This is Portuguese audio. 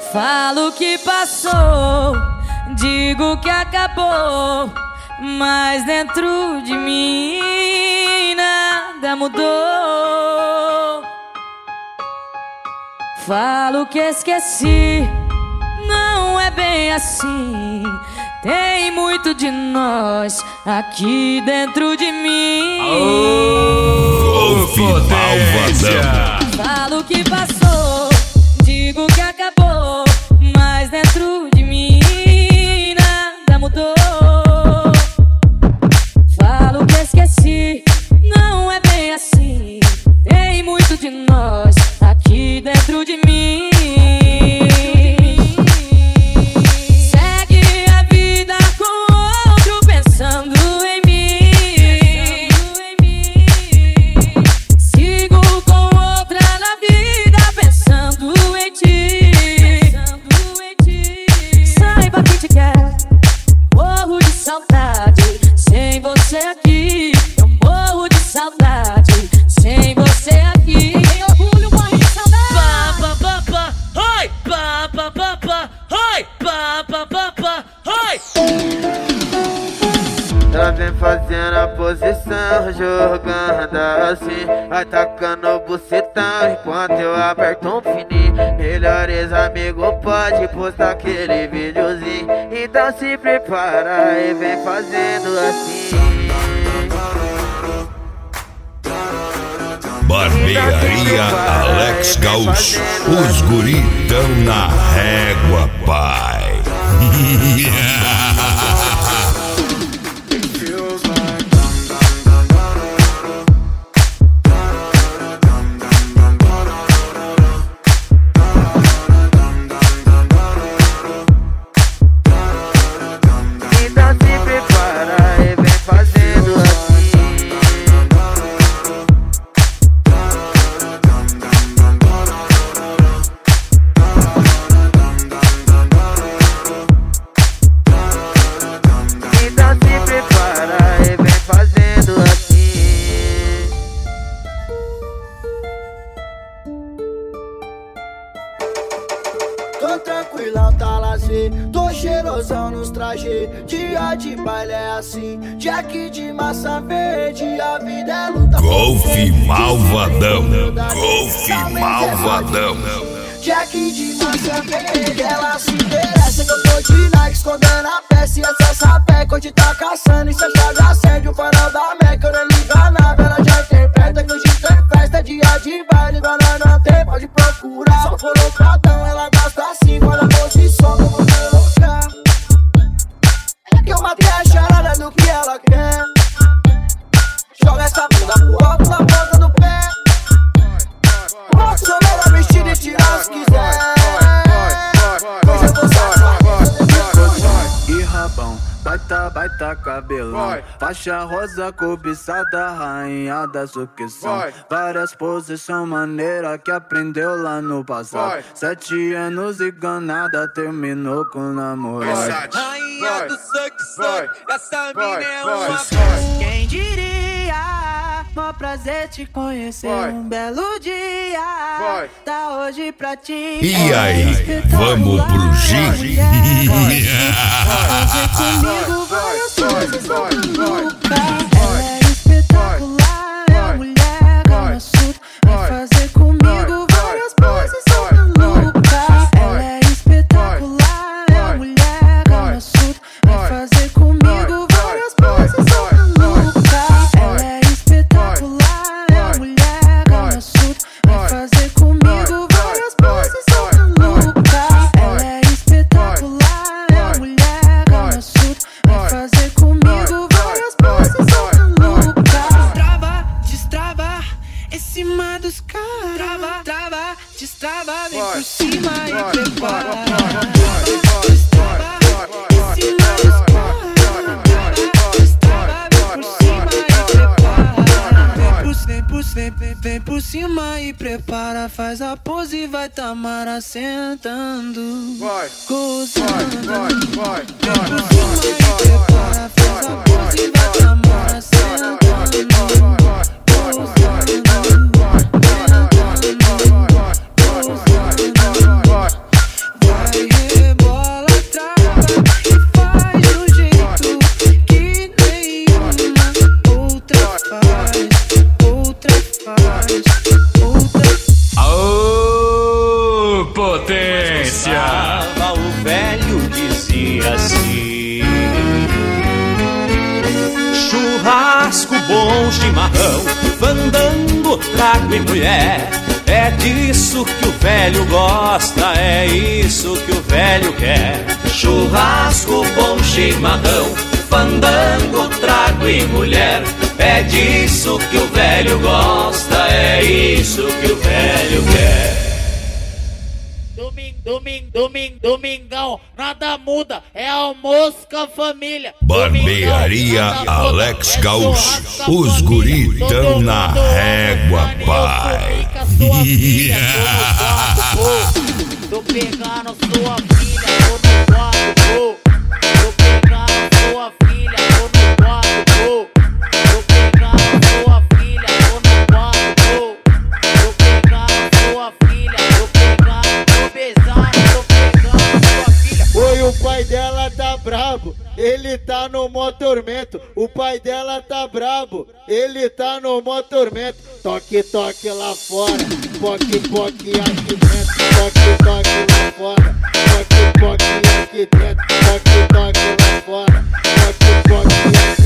Falo que passou, digo que acabou, mas dentro de mim nada mudou. Falo que esqueci, não é bem assim. Tem muito de nós aqui dentro de mim. Golf Malvadão. Falo que passou, digo que acabou, mas dentro de mim nada mudou. Falo que esqueci, não é bem assim. Tem muito de nós aqui dentro de mim. Sem você aqui, eu morro de saudade. Sem você aqui, tem orgulho, morre de saudade. Pá, pá, pá, pá, oi! Pá, pá, pá, pá, oi! Pá, pá, pá, pá, oi! Ela vem fazendo a posição, jogando assim, atacando o bucetão enquanto eu aperto um fininho. Melhores amigos pode postar aquele videozinho, então se prepara e vem fazendo assim. Barbearia Alex Gaúcho, os guri tão na régua, pai. Tô tranquilão, tá lazer, tô cheirosão nos trajes. Dia de baile é assim, Jack de massa verde, a vida é luta. Golf Malvadão, Golf Malvadão. Jack de massa verde, ela se interessa que eu tô de Nike, escondendo a peça. E essa sapé, que eu te tá caçando, e se achar de assédio, o farol da Meca. Eu nem ligo a nave, ela já interpreta que hoje tem festa. Dia de baile, igual nós não tem, pode procurar. Só for loucadão, ela gasta assim, olha a posição, eu vou colocar. Que eu matei a charada do que ela quer. Joga essa bunda pro alto na ponta do pé. Posso jogar a vestida e tirar se quiser. Hoje eu tô e rabão, baita cabelão, faixa rosa cobiçada, rainha da sucção. Várias posições maneira que aprendeu lá no passado. 7 anos e ganada, terminou com namorado. Rainha do suck, essa mina é uma Quem diria, mó prazer te conhecer. Um belo dia, tá hoje pra ti. E aí, vamos pro G? Fazer comigo várias coisas louca. Ela é espetacular, é mulher gama suta. Vai fazer comigo várias coisas louca. Ela é espetacular, é mulher gama suta. Vai fazer comigo várias coisas louca. Ela é espetacular, é mulher gama suta. Vai fazer comigo várias coisas louca. Ela é espetacular, é mulher gama suta. Vai fazer comigo várias coisas loucas. Trava, destrava, em cima dos caras. Trava, destrava, vem por cima e prepara. Destrava, em cima dos caras. Destrava, vem por cima e prepara. Vem por cima e prepara. Faz a pose e vai Tamara sentando. Gozando. Vem por cima e prepara. Faz a pose e vai Tamara sentando. Gozando. dizia assim: churrasco, bom chimarrão, fandango, trago e mulher. É disso que o velho gosta, é isso que o velho quer. Churrasco, bom chimarrão, fandango, trago e mulher. É disso que o velho gosta, é isso que o velho quer. Domingão, nada muda, é almoço com a família. Barbearia Alex Gaúcho, os guri tão na régua, pai. Tô pegando sua filha, tô no quarto, tô pegando sua filha, tô no quarto, tô pegando sua filha, tô no quarto, tô pegando sua filha, tô pegando, tô beijando, tô pegando sua filha. Oi, o pai dela tá brabo, ele tá no mó tormento. O pai dela tá brabo, ele tá no mó tormento. Toque, toque lá fora, poque, poque aqui dentro. Toque, toque lá fora, poque, poque aqui dentro. Toque, toque lá fora, poque, poque aqui dentro.